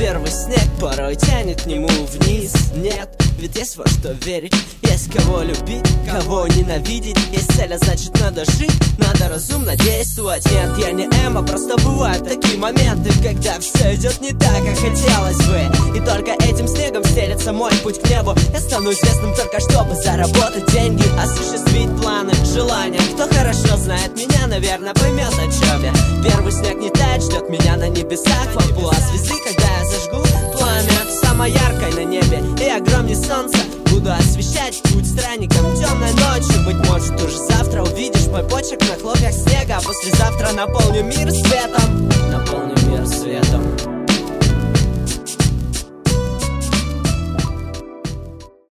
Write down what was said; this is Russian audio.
Первый снег порой тянет к нему вниз. Нет, ведь есть во что верить, есть кого любить, кого ненавидеть. Есть цель, а значит надо жить, надо разумно действовать. Нет, я не эмо, просто бывают такие моменты, когда все идет не так, как хотелось бы. И только этим снегом стелется мой путь к небу. Я стану известным только чтобы заработать деньги, осуществить планы, желания. Кто хорошо знает меня, наверное, поймет, о чем я. Первый снег не тает, ждет меня на небесах. Лампула звезды, когда я зажгу пламя самой яркой на небе и огромнее солнца. Буду освещать путь странникам темной ночью. Быть может, уже завтра увидишь мой почерк на хлопьях снега. А послезавтра наполню мир светом, наполню мир светом.